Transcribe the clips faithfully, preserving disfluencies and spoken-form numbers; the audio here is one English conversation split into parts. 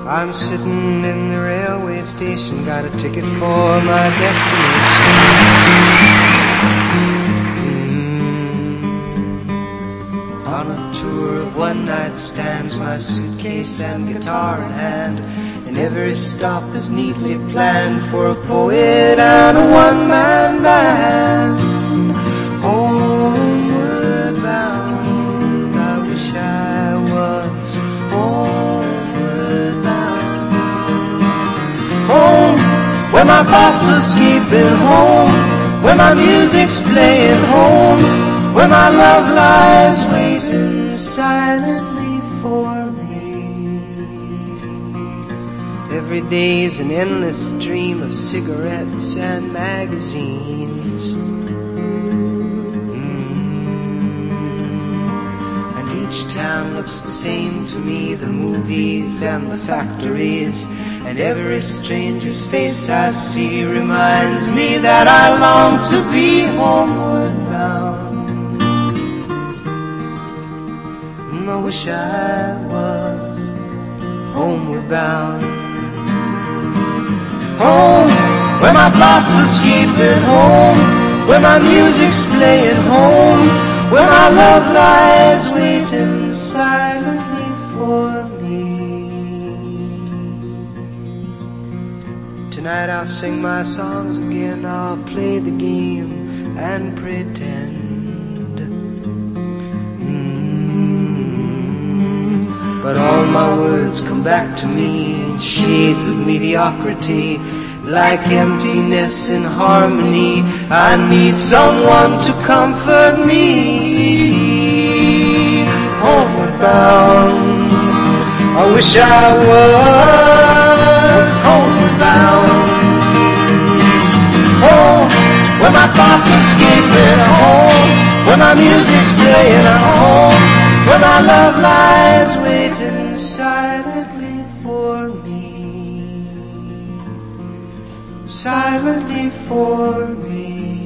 I'm sitting in the railway station, got a ticket for my destination. Mm. On a tour of one-night stands, my suitcase and guitar in hand, and every stop is neatly planned for a poet and a one-man band. Homeward bound, I wish I was homeward bound. Home, where my thoughts are escaping, home, where my music's playing, home, where my love lies waiting silently for me. Every day's an endless stream of cigarettes and magazines. Each town looks the same to me, the movies and the factories, and every stranger's face I see reminds me that I long to be homeward bound. And I wish I was homeward bound. Home, where my thoughts are escaping, home, where my music's playing, home, where my love lies waiting silently for me. Tonight I'll sing my songs again, I'll play the game and pretend. Mm. But all my words come back to me in shades of mediocrity, like emptiness in harmony. I need someone to comfort me. Homeward bound, I wish I was homeward bound. Home, where my thoughts are escaping, home, where my music's playing, home, where my love lies waiting silently for me. Silently for me.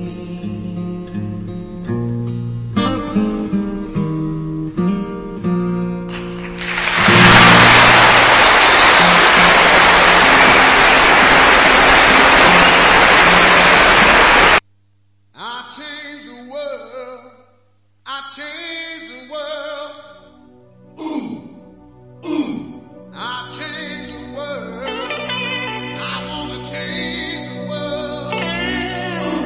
I changed the world. I changed the world. Ooh, ooh. I changed the world. I wanna change the world. Ooh.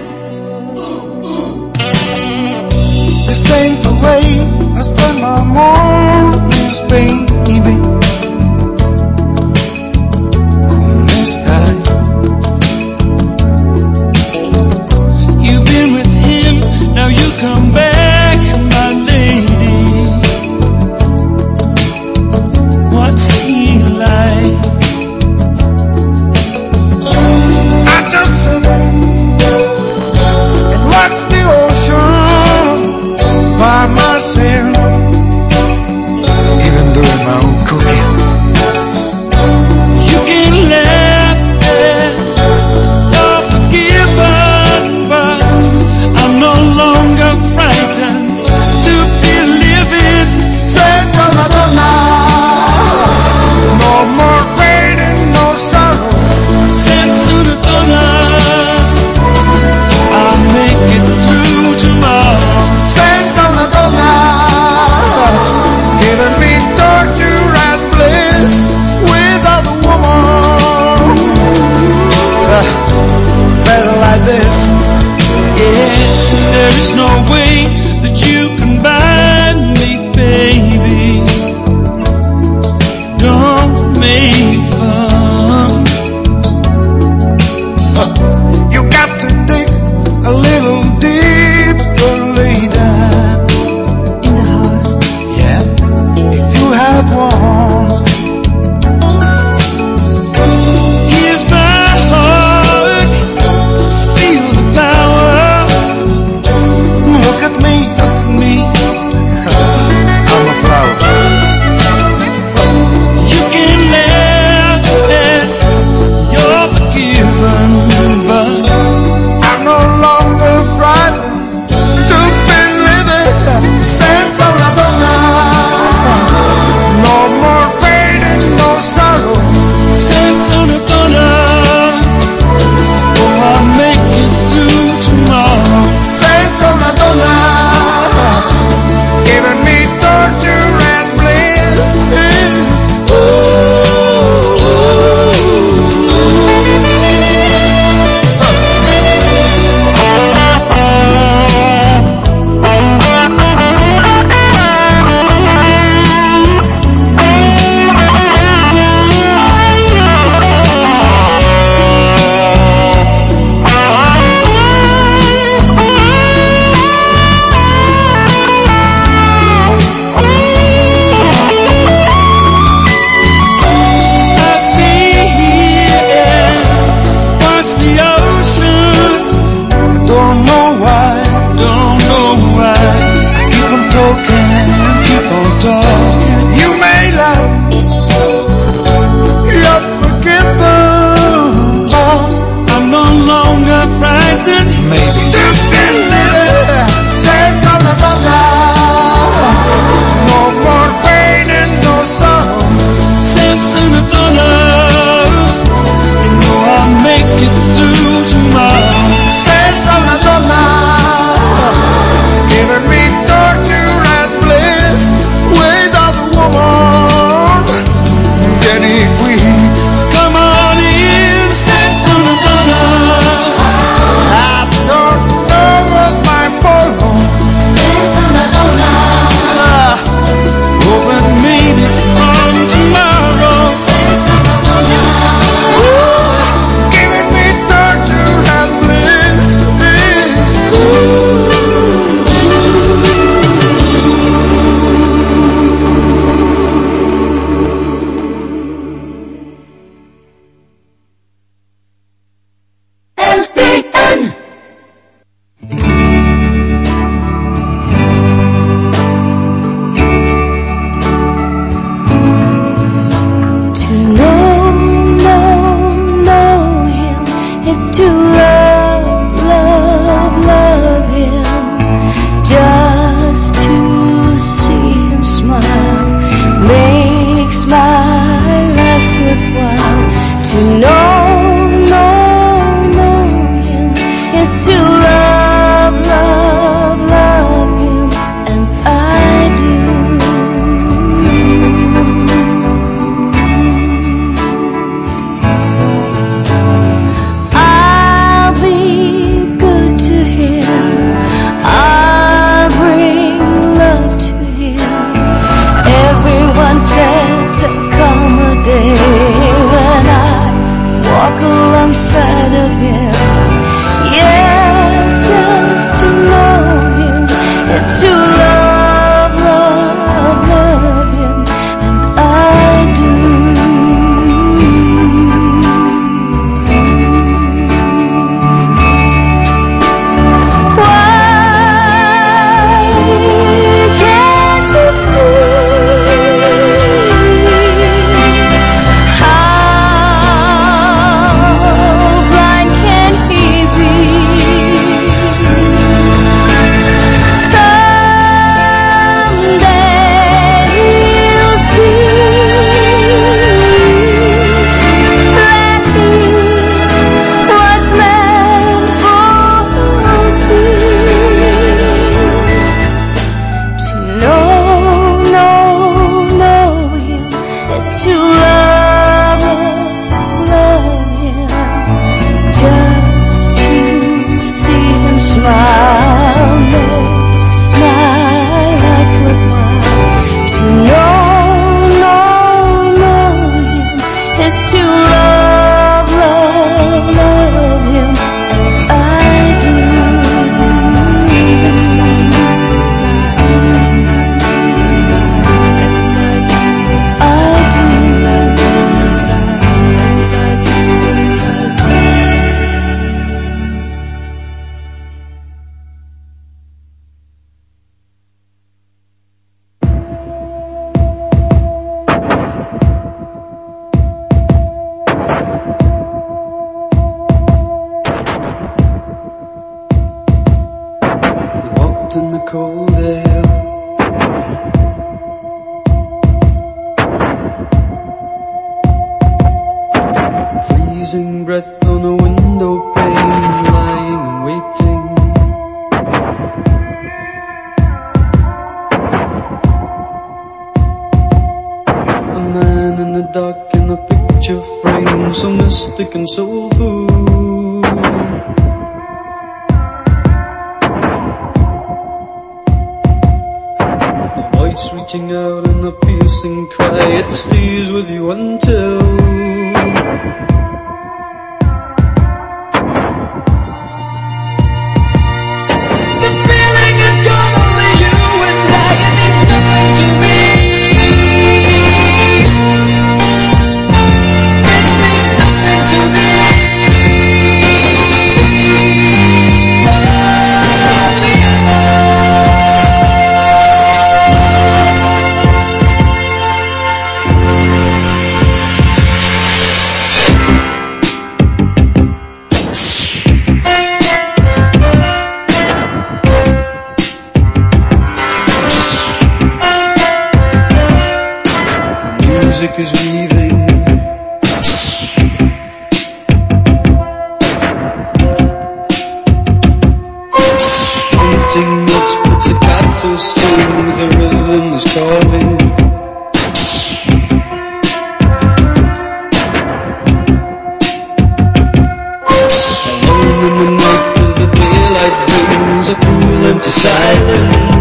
day when I walk alongside of him. Yes, just to know him is to love, love, love him, and I do. And soulful. A voice reaching out in a piercing cry, it stays with you until the feeling is gone, only you and I, it means nothing to me. Music is weaving, painting notes, pizzicato strings, the rhythm is calling. Alone in the night as the daylight brings a cool empty silence.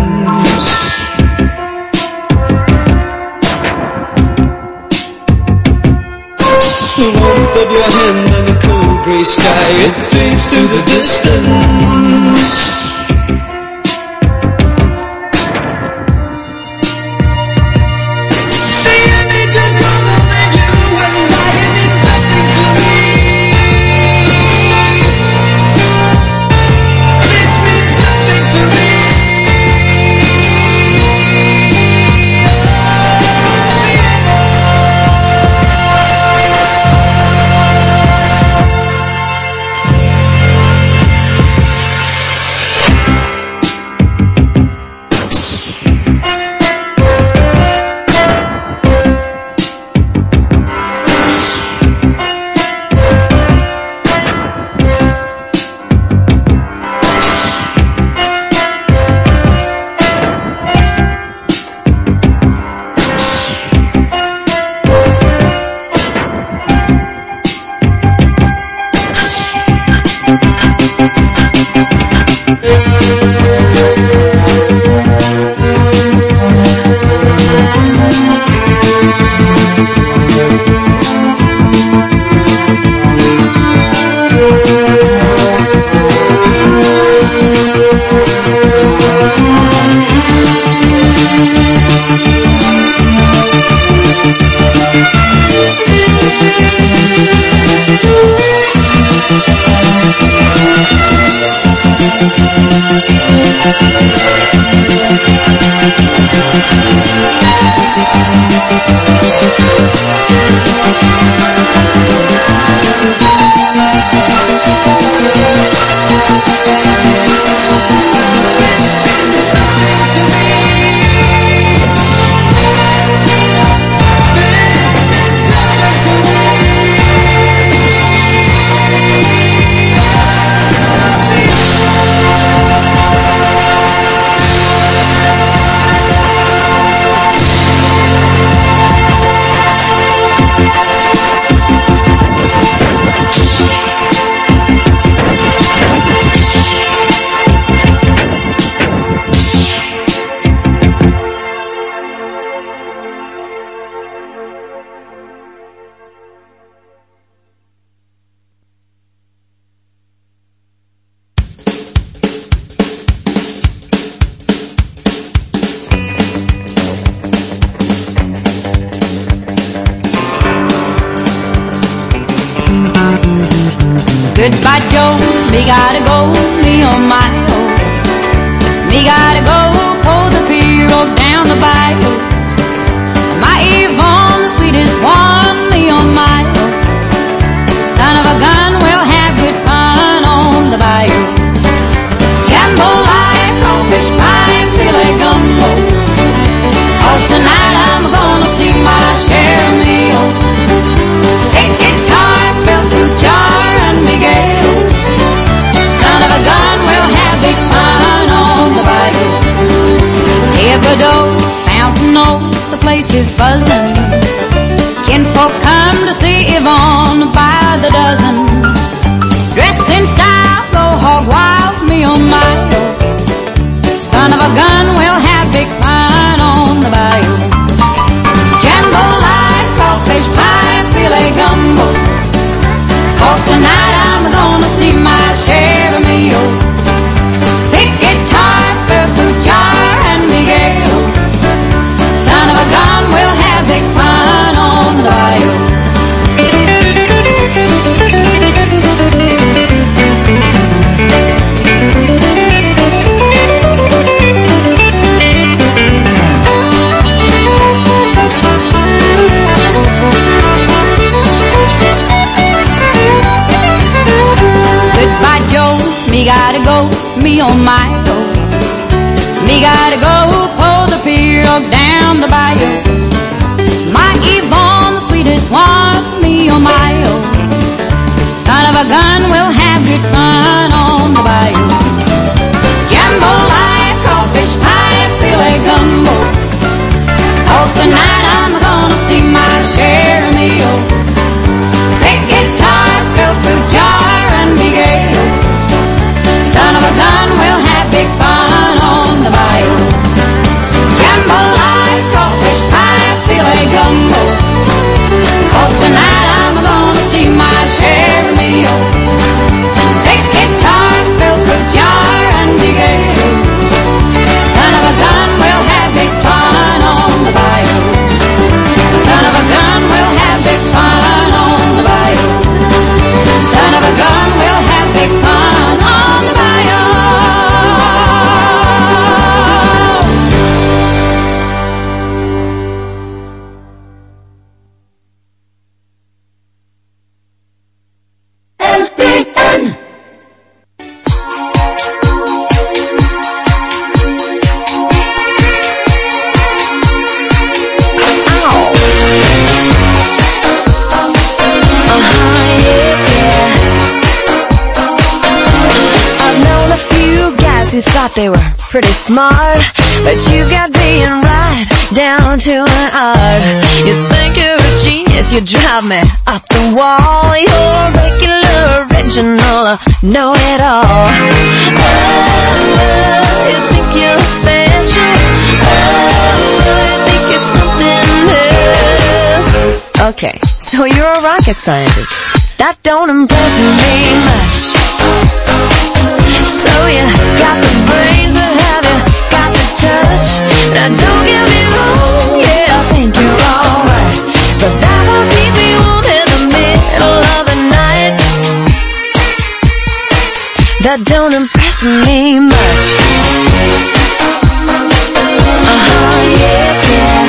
The warmth of your hand and a cold grey sky, it fades to the distance. The image is gone, only you and I, it means nothing to me. This means nothing to me. Goodbye, Joe, me gotta go, me on my own. Me gotta go, pull the pier road down the bayou. My Yvonne, the sweetest one, me on my own. Son of a gun, we'll have good fun on the bayou. Jambalaya, crawfish pie, filet gumbo. 'Cause tonight I'm gonna see my share of meal. Pick guitar, belt to jar, and Miguel. Son of a gun, we'll have big fun on the bayou. Thibodeau, Fountain Oak, the place is buzzing. Kinfolk come to see Yvonne by the dozen. Dressed in style, go hog wild, me on my own. Son of a gun, we'll have big fun on the bayou. Jambalaya, crawfish pie, filet gumbo. 'Cause tonight I'm gonna see my share of meal. Pick guitar, purple jar, and Miguel. Son of a gun, we'll have big fun on the bayou. Goodbye, Joe, me gotta go, me on my own. Me gotta go, pull the pier down the bayou. My Yvonne, the sweetest one, me on my own. Son of a gun, we'll have good fun on the bayou. Jambalaya, crawfish pie, filet gumbo. 'Cause tonight I'm gonna see my share of meal. Pick guitar, fill through jar, and Miguel. Son of a gun, we'll have big fun on the bayou. Jambalaya, crawfish pie, filet gumbo. 'Cause tonight I'm gonna see my share of meal. Pick guitar, fill through jar, and Miguel. Son of a gun, we'll have big fun on the bayou. Son of a gun, we'll have big fun on the bayou. Son of a gun, we'll have big fun on the bayou. L P N. I've known a few guys who thought they were pretty smart, but you got being right down to an art. You think you're a genius, you drive me up the wall. You're regular, original, uh, know-it-all. Oh, you think you're special. Oh, you think you're something else. Okay, so you're a rocket scientist. That don't impress me much. So you got the brains, but have you got the touch? Now don't get me wrong, yeah, I think you're alright, but that won't keep me warm in the middle of the night. That don't impress me much. Uh-huh, yeah, yeah.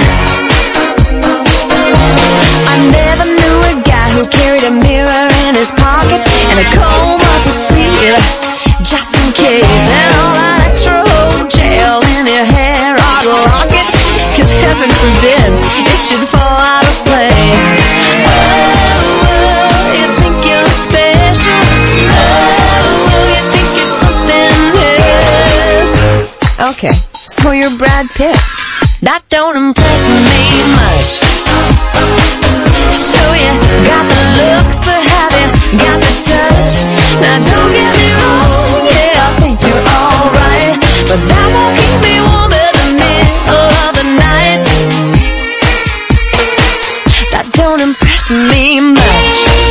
I never knew a guy who carried a mirror in his pocket and a comb up his sleeve, just in case. And all that extra old gel in your hair ought to lock it, 'cause heaven forbid it should fall out of place. Oh, you think you're special. Oh, you think you're something else. Okay, so you're Brad Pitt. That don't impress me much. So you got the looks, but have you got the touch? Now don't get me wrong, yeah, I think you're alright, but that won't keep me warm in the middle of the night. That don't impress me much.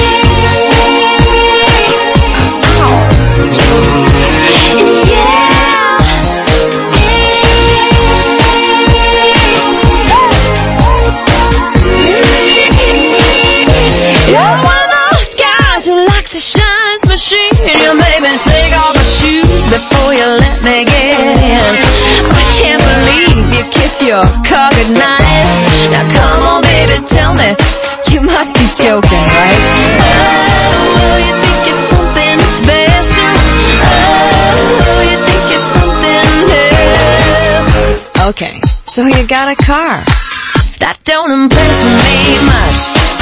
Oh. Yeah. your car goodnight. Now come on baby, tell me, you must be joking, right? Oh, you think you're something special. Oh, you think you're something else. Okay, so you got a car. That don't impress me much.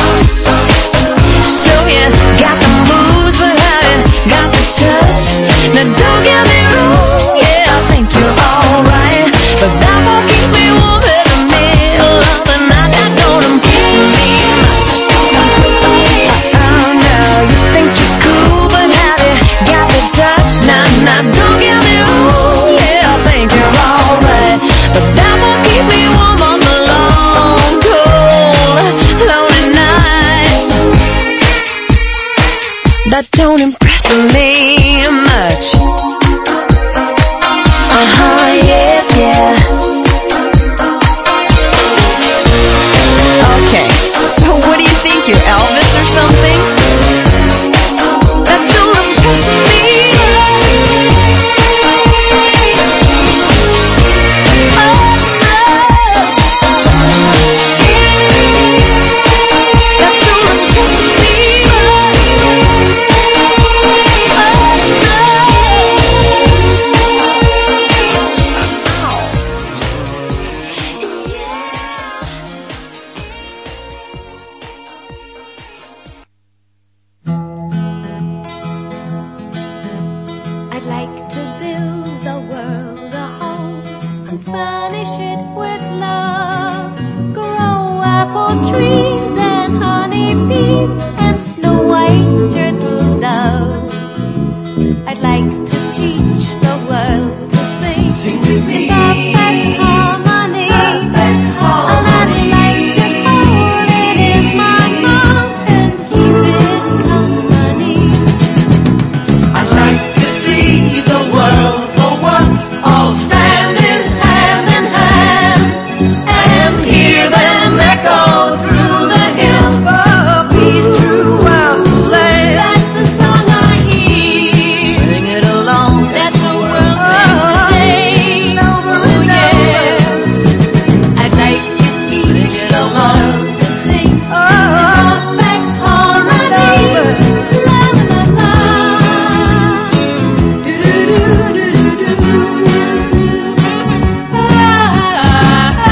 So you got the moves, but how you got the touch? Now don't get me wrong, yeah, I think you're alright, but that won't keep me warm in the middle of the night. That don't impress me much. Oh no, you think you're cool, but how you got the touch? Now, now don't get me wrong, yeah, I think you're alright, but that won't keep me warm on the long, cold, lonely nights. That don't impress me much. Uh-huh, yeah, yeah. Okay, so what do you think, you're Elvis or something? That don't impress me. Trees and honeybees and snow white turtle doves. I'd like to teach the world to sing, sing with me. Perfect harmony, perfect harmony. And I'd like to hold it in my arms and keep it company. I'd like to see the world for once, all standing hand in hand, and hear them echo throughout the land. That's the song I hear. Sing it along. That's the world sing today. Over and over. I'd like to teach sing it along to sing. Oh, perfect harmony. La la la. Do do do do do do. Ah ah ah.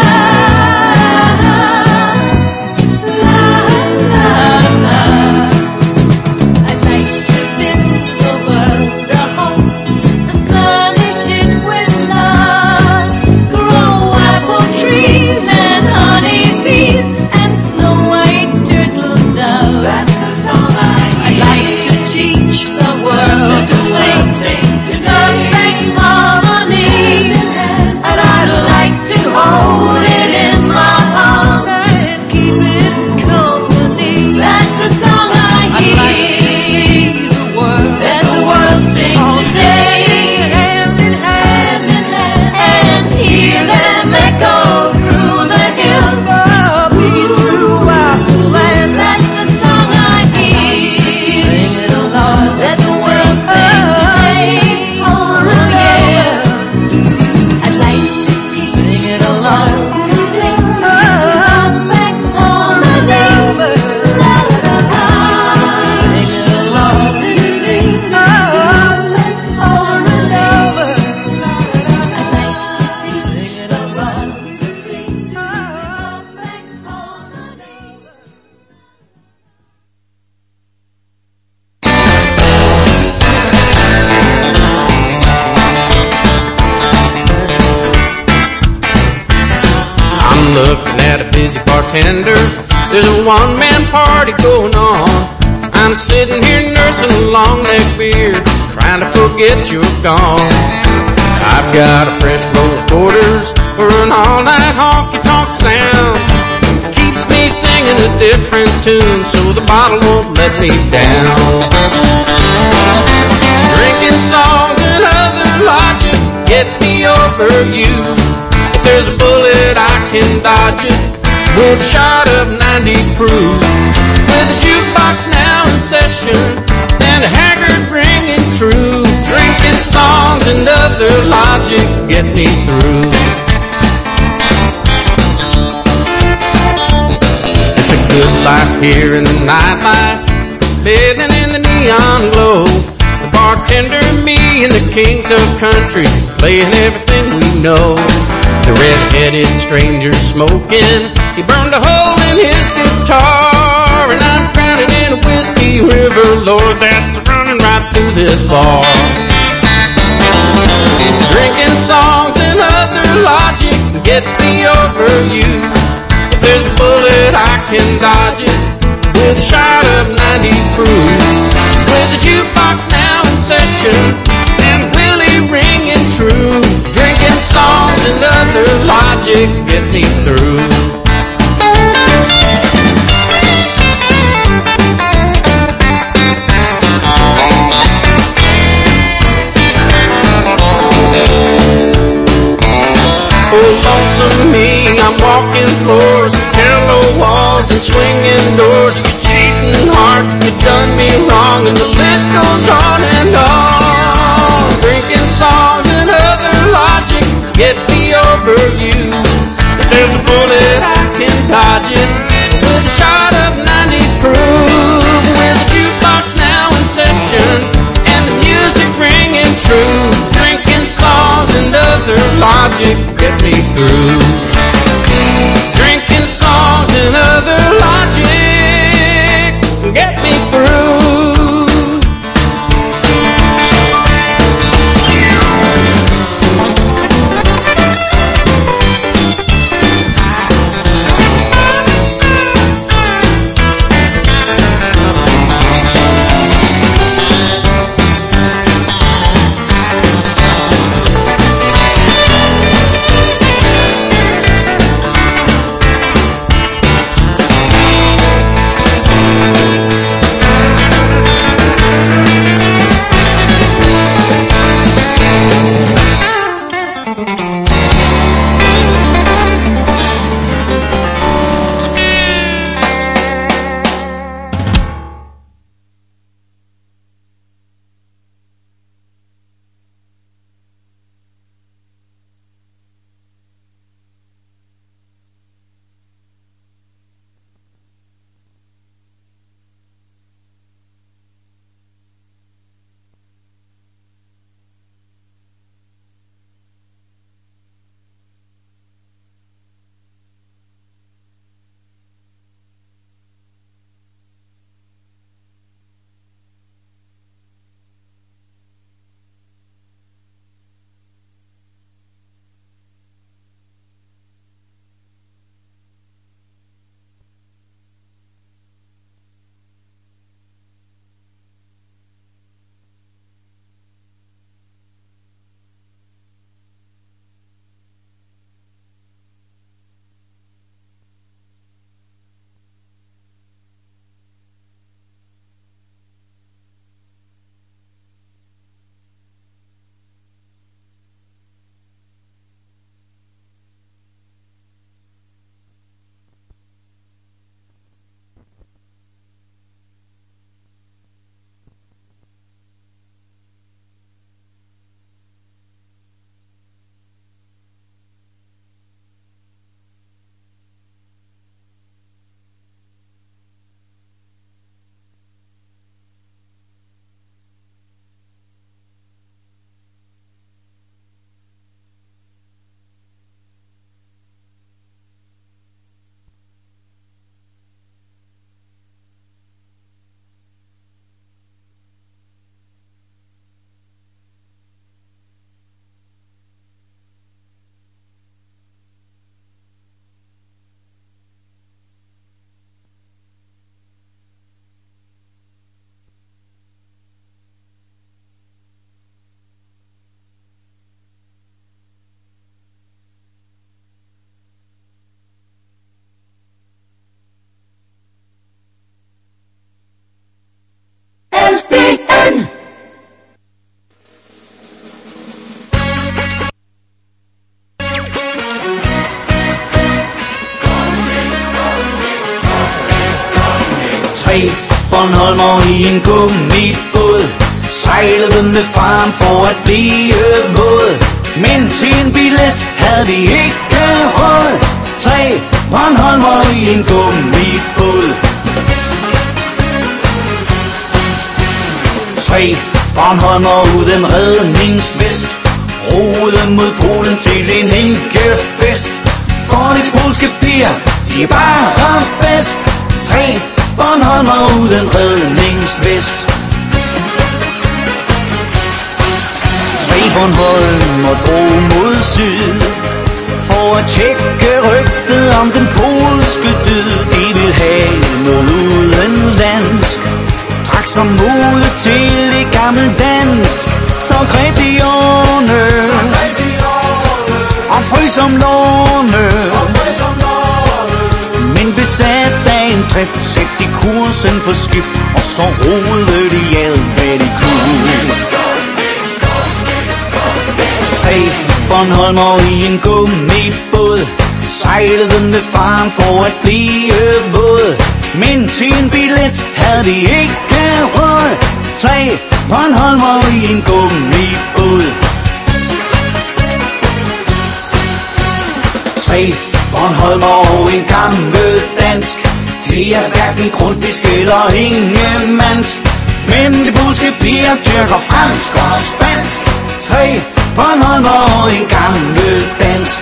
bartender. There's a one-man party going on. I'm sitting here nursing a long neck beer, trying to forget you're gone. I've got a fresh roll of quarters for an all-night honky-tonk sound. Keeps me singing a different tune, so the bottle won't let me down. Drinking songs and other logic get me over you. If there's a bullet I can dodge it, one shot of ninety proof. With the jukebox now in session and a haggard ringing true, drinking songs and other logic get me through. here in the nightlife, living in the neon glow. The bartender and me and the kings of country, playing everything we know. The red-headed stranger smoking, he burned a hole in his guitar, and I'm drowning in a whiskey river, Lord, that's running right through this bar. Drinking songs and other logic, get me over you. If there's a bullet, I can dodge it with a shot of ninety proof. With the jukebox now in session and Willie ringing true, drinking songs and other logic get me through. Lonesome me, I'm walking floors, parallel walls and swinging doors. You're cheating hard, you done me wrong, and the list goes on and on. Drinking songs and other logic, get me over you. If there's a bullet, I can dodge it with a shot of ninety proof. With the jukebox now in session and the music ringing true, drinking songs and other logic get me through. Drinking songs and other logic get me through. Tre Bornholmer i en gummibåd sejlede med faren for at blive våd, men til en billet havde vi ikke råd. Tre Bornholmer i en gummibåd. Tre Bornholmer uden redningsvest, roede mod Polen til en enkefest. For de polske piger, de er bare bedst. Tre Bornholmer uden redningsvest. Tre Bornholmer drog mod syd for at tjekke rygtet om den polske død. De vil have noget udenlandsk, drak som mode til det gamle dansk. Så greb de årene og frøs som låne, men besat af en drift sætte de kursen på skift, og så rodede de alt hvad de kunne. Tre Bornholmer i en gummibåd sejlede med faren for at blive våd, men til en billet havde de ikke råd. Tre Bornholmer i en gummibåd. Tre Bornholmer og en gammel dansk, det er hverken Grundtvigsk eller Ingemansk, men de polske piger dyrker fransk og spansk. Tre Bornholmer og en gammel dansk.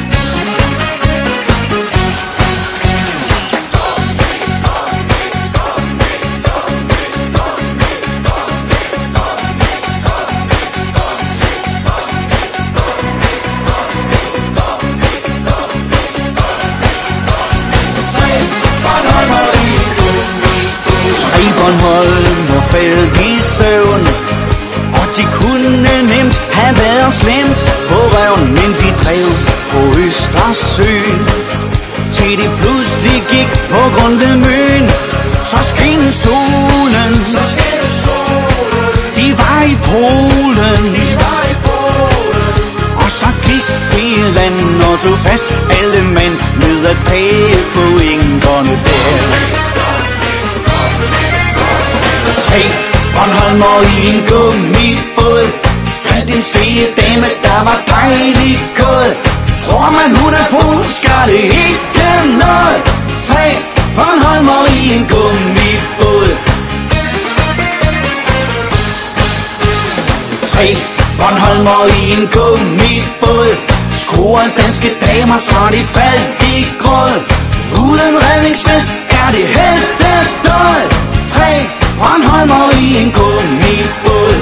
Tre Bornholmer faldt i søvn, og de kunne nemt have været slemt på røven, men de drev på Østersøen, til de pludselig gik på grund ved Møn. Så skinnede solen, de var i Polen, og så gik de i land og tog fat alle mand med at page på engerne der. Tre Bornholmer i en gummibåd fandt en svige dame, der var dejlig kåd. Tror man hun er polsk, er det ikke noget. Tre Bornholmer i en gummibåd. Tre Bornholmer i en gummibåd skruer danske damer, så de faldt i gråd. Uden redningsvest er det heltedåd. Tre Bornholmer i en gummibåd.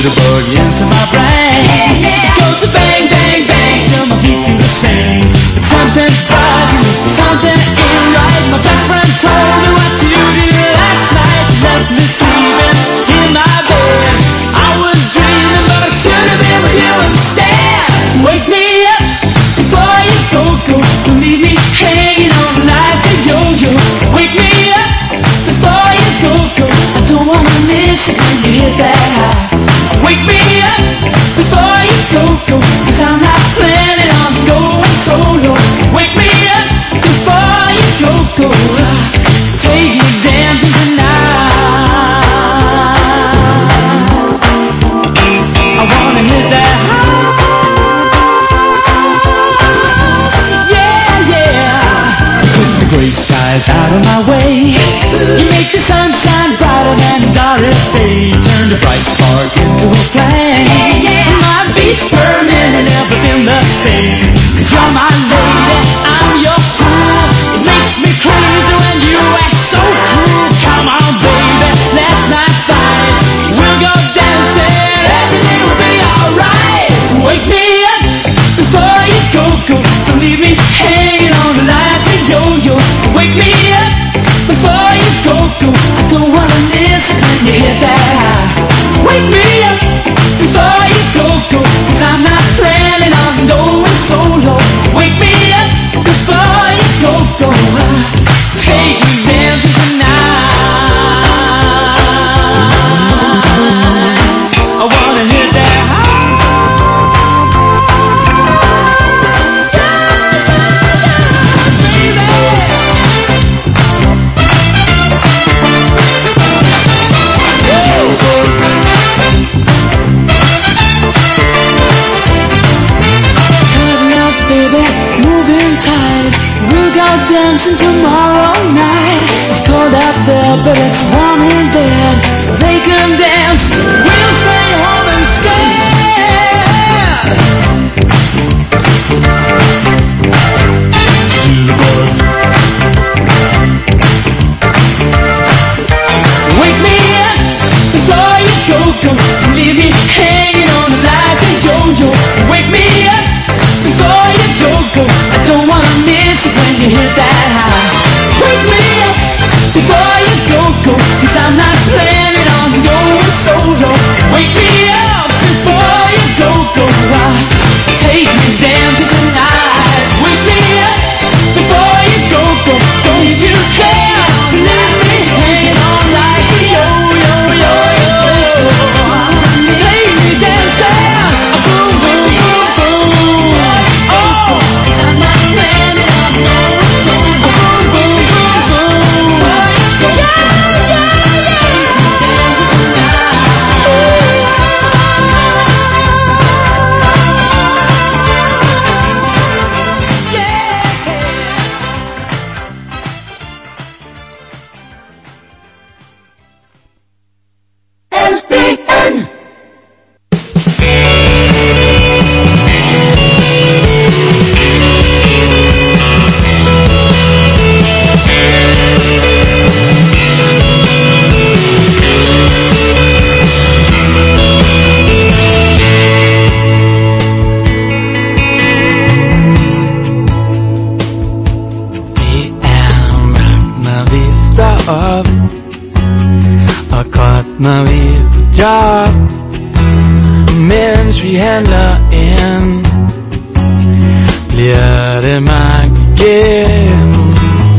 Jitterbug into my brain. Yeah, yeah. It goes to bang, bang, bang till my feet do the same. Something's bugging, something ain't right. My best friend told me what you did last night. You left me sleeping in my bed. I was dreaming, but I should have been with you instead. Wake me up before you go, go. Don't leave me hanging on like a yo-yo. Wake me up before you go, go. I don't wanna miss it when you hit that high. Wake me up before you go, go. Cause I'm not planning on going solo. Wake me up before you go, go. Take me dancing tonight. I wanna hit that high. Yeah, yeah. Put the gray skies out of my way. You make the sunshine brighter than Doris Day. Turn the bright spark into a flame. My beats per minute never been the same. Cause you're my lady, I'm your fool. It makes me crazy when you act so cool. Come on baby, let's not fight. We'll go dancing, everything will be alright. Wake me up before you go, go. Don't leave me hanging on like a yo-yo. Wake me up before you go, go. I don't wanna miss it when you hit that high. Wake me up before you go, go. Cause I'm not planning on going solo. Wake me up before you go, go. Take me dancing tonight. I wanna hit that high. Dancing tomorrow night. It's cold out there, but it's warm in bed. They can dance, we'll stay home instead. Wake me up before you go, go. Don't leave me hanging on like a yo-yo. Wake me up before you go, go. I don't wanna miss it when you hit that high. Wake me up before you go, go. Cause I'm not planning on going solo. Wake me up before you go, go. Take me dancing tonight. Wake me up before you go, go. Don't you care to leave me hanging on like a yo-yo, yo-yo. Take me dancing. Boom, boom, boom, boom. Oh, cause I'm not planning on going solo. Boom, boom, boom, boom. Yeah, yeah, yeah. När vi ja mens vi handler ind bliver det magt igen.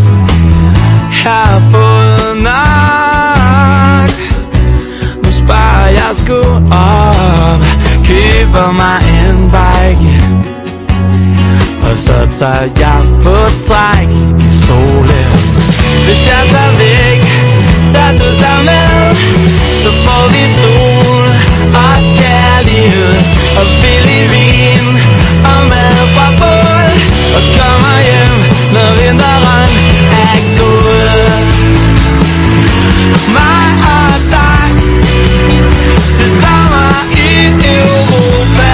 Har fået nok, nu sparer jeg sgu op, køber mig en bike, og så tager jeg på træk i solen. Hvis jeg tager væk, tager du sig med, så får vi sol og kærlighed og billig vin og mad fra bål, og kommer hjem, når vinteren er gået. Mig og dig til sommer i Europa.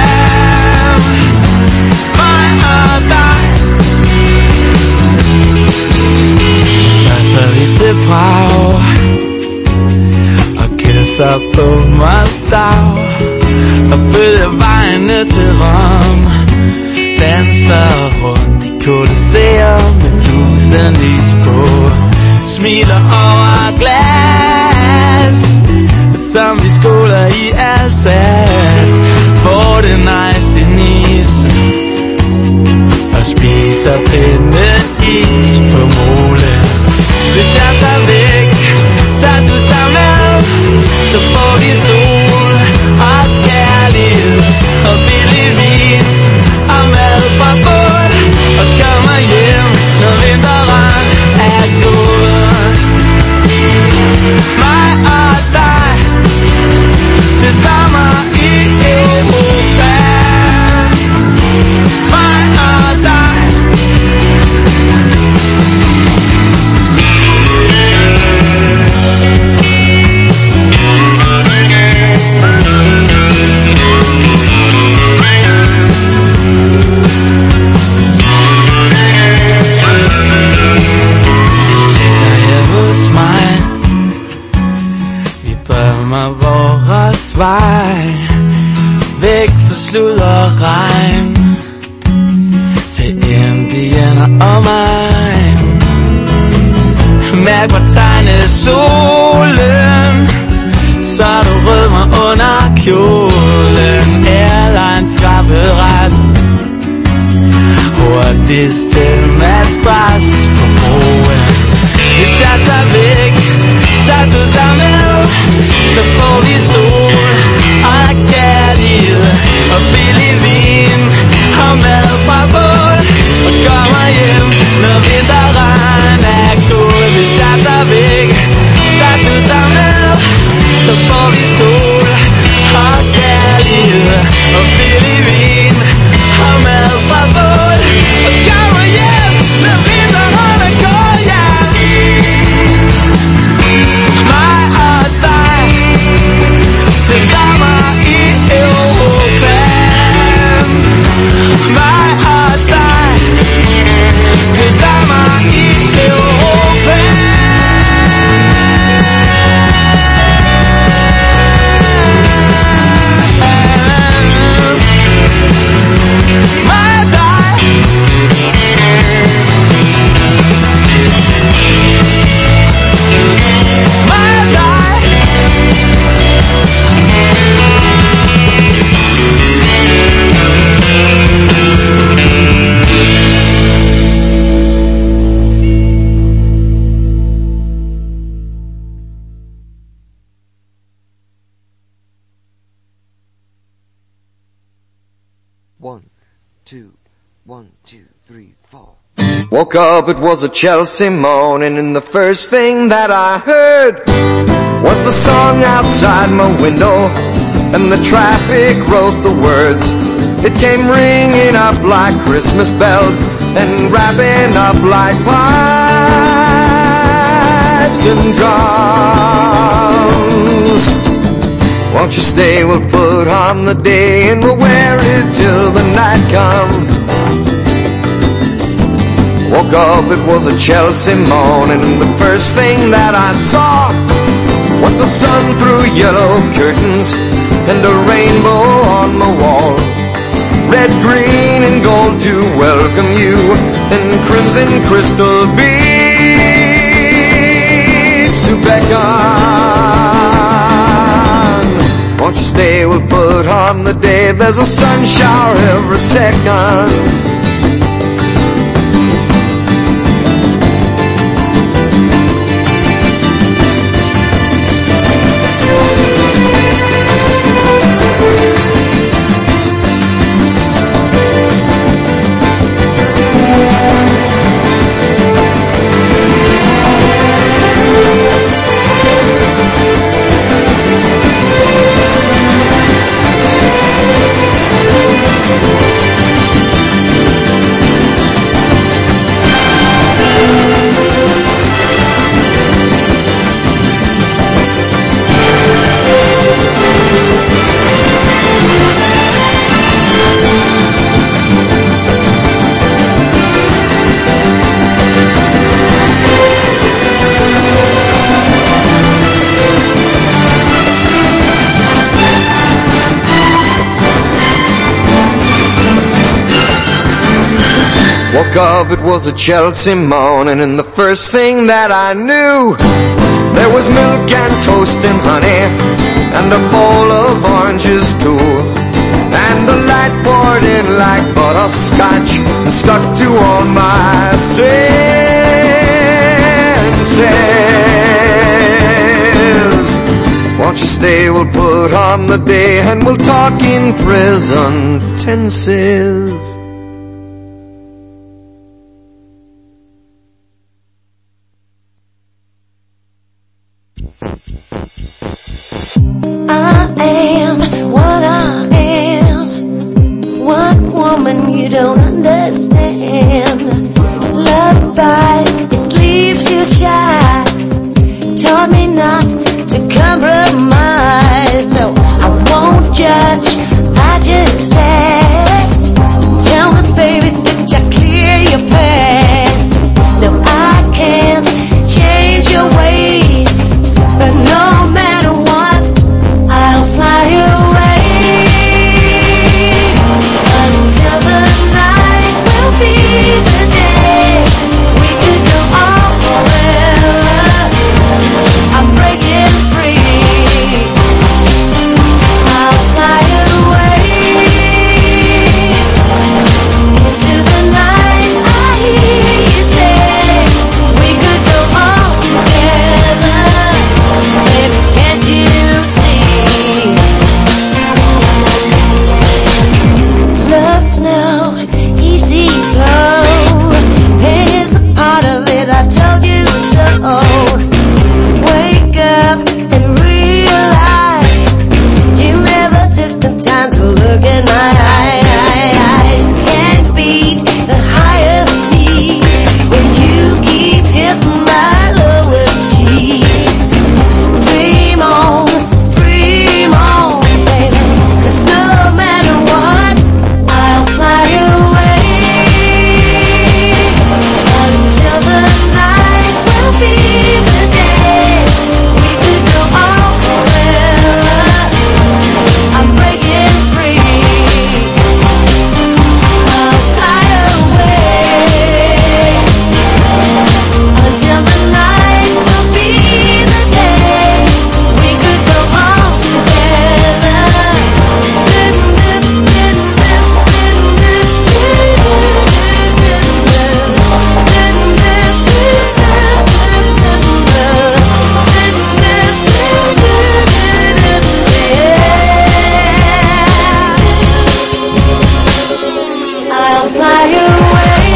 Mig og dig. Så tager vi til Prag og kysser på Moskva. og følger vejen ned til Rom. Danser rundt i Colosseum med tusind lys på. Smiler over glas, som vi skåler i Alsace. Får det nice i Nice og spiser pindeis på molen. Hvis jeg tager væk, tager du sig med, så får vi sol og kærlighed og billig vin og mad fra båd og kommer hjem, når vinteren er gået. Mig og dig til sommer i Europa. Mig og dig. Vores vej væk fra slud og regn til Indien og mig. Mærk hvor tegnet solen, så du rødmer under kjolen. Airlines skrabet rest, hurtigst til madras på broen. Hvis jeg tager væk, tager du dig med, så får vi sol og kærlighed og billig vin og mad fra båd og kommer hjem, når vinteren er gået. Hvis jeg tager væk, tager du dig med, så får vi sol og kærlighed og billig vin og mad fra båd og kommer hjem, når vinteren er gået, ja. Mig og dig til sommer i Europa. Mig og dig til sommer i Europa. Mig og dig. Mig og dig. One, two, one, two, three, four. Woke up, it was a Chelsea morning, and the first thing that I heard was the song outside my window, and the traffic wrote the words. It came ringing up like Christmas bells, and wrapping up like pipes and drums. Won't you stay, we'll put on the day, and we'll wear it till the night comes. Woke up, it was a Chelsea morning, and the first thing that I saw was the sun through yellow curtains and a rainbow on the wall. Red, green, and gold to welcome you, and crimson crystal beads to beckon. Won't you stay, we'll put on the day, there's a sun shower every second. of, it was a Chelsea morning, and the first thing that I knew, there was milk and toast and honey, and a bowl of oranges too. And the light poured in like butterscotch and stuck to all my senses. Won't you stay, we'll put on the day, and we'll talk in present tenses. I am what I am. One woman you don't understand. Love bites, it leaves you shy. Taught me not to compromise. No, I won't judge, I just ask. Tell me, baby, did you clear your past? No, I can't change your ways, but no matter what, I'll fly away until the night will be the day. We could go on forever. I'm breaking free. I'll fly away into the night. I hear you say we could go on together. Baby, can't you see? Love's no easy flow. Pain is a part of it, I told you so. Wake up and realize you never took the time to look in my eyes. Can't beat the highest speed when you keep hitting my lowest key. Dream on, dream on, baby, 'cause no matter what, I'll fly away until the night will be the day. We could go on forever. I'm breaking free. I'll fly away until the night will be the day. We could go on together. I'll fly away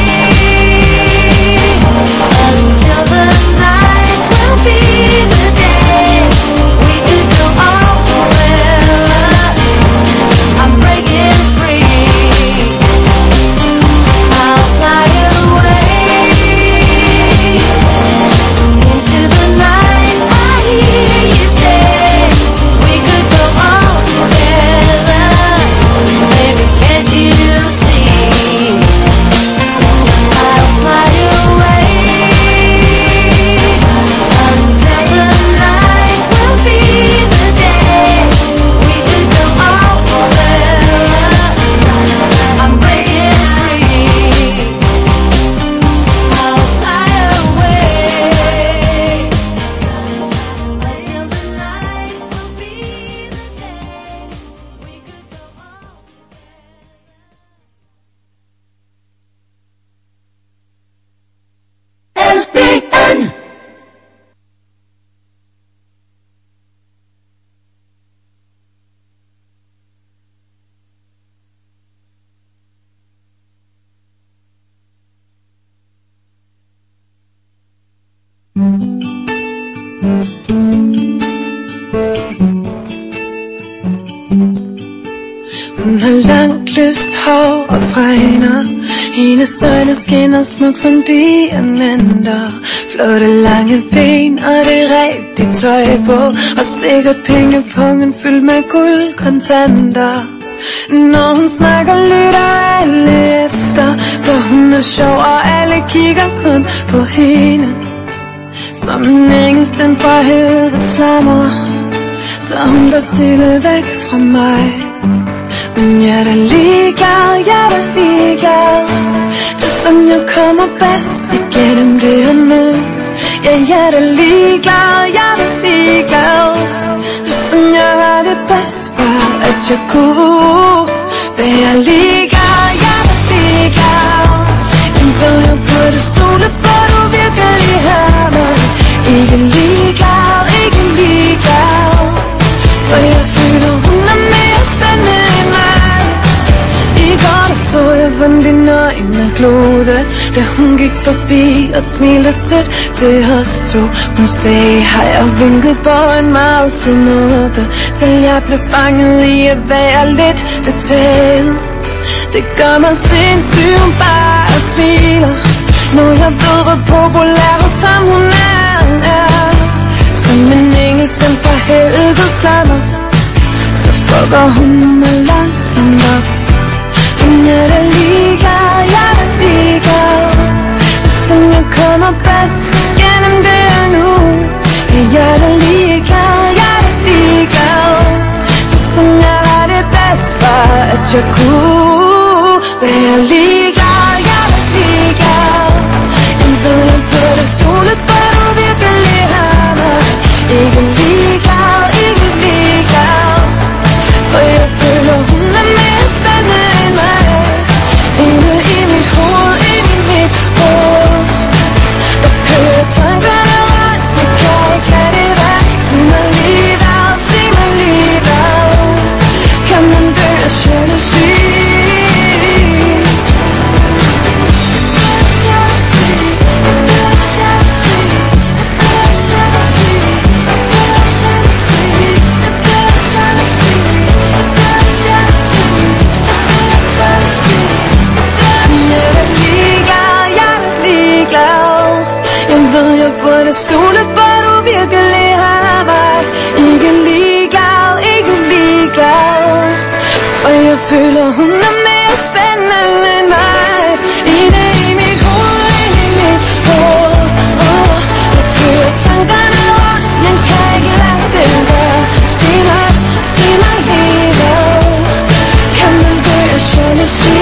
until the night will be the day. We could go on forever. I'm breaking free. I'll fly away into the night. I hear you say we could go on together. Baby, can't you see? I'll fly away until the night will be the day. We could go on forever. I'm breaking free. I'll fly away until the night will be the day. We could go on L P N. Hun har langt lyst hår og fregner. Hendes øjne skinner smuk som diamanter. Flotte lange ben og det rigtige tøj på. Og sikkert pengepungen fyldt med guldkontanter. Når hun snakker lytter alle efter, for hun er sjov og alle kigger kun på hende. Som en engsten fra helvedes flammer, så hun der stille væk fra mig. Men jeg er da ligeglad, jeg er da ligeglad. Det sådan jeg kommer bedst igennem det her nu. Ja, jeg er da ligeglad, jeg er da ligeglad. Det er sådan jeg har det bedst, bare at jeg kunne være ligeglad, jeg er da ligeglad. Jeg ved jeg burde stole på, du virkelig har mig. Ikke ligeglad, ikke ligeglad. For jeg føler hun er mere spændende end mig. I går der så jeg vandt dine øjne glode, da hun gik forbi og smilte sødt til os to. Hun sagde hej og vinkede på en meget sød måde. Selv jeg blev fanget i at være lidt betaget. Det gør mig sindssygt, hun bare smiler, når jeg ved hvor populær og som hun er, er. Som en engel sendt fra helvedes flammer, så fucker hun mig langsomt op. Hun er da ligeglad, jeg er da ligeglad. Det er sådan jeg kommer bedst gennem det her nu. Ja, jeg er da ligeglad, jeg er da ligeglad. Det er sådan jeg har det bedst, bare at jeg kunne være ligeglad, jeg er da ligeglad. Jeg ved jeg burde stole på, du virkelig har mig. Ikke ligeglad, ikke ligeglad. For jeg føler hun er mere spændende end mig. Inde i mit hoved, inde i mit hoved, der kører tankerne rundt. Jeg kan ikke lade det være. Sig mig lige hvad, sig mig lige hvad. Kan man dø af jalousi? Jeg burde stole på, du virkelig har mig. Ikke ligeglad, ikke ligeglad. For jeg føler hun er mere spændende end mig. Inde i mit hoved, inde i mit hoved, oh. Jeg kører tankerne rundt, men kan ikke lade det være. Sig mig, sig mig lige hvad. Kan man dø af jalousi?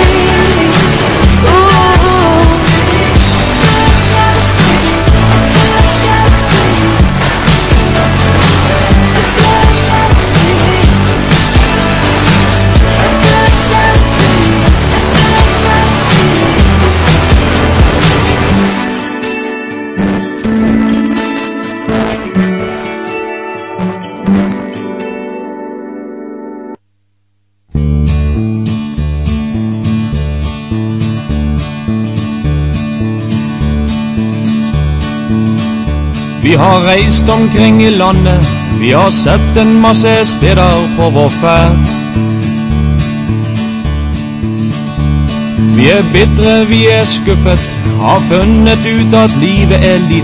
Vi har rejst omkring i landet, vi har sett en masse steder på vår ferd. Vi er bitre, vi er skuffet, har funnet ut at livet er litt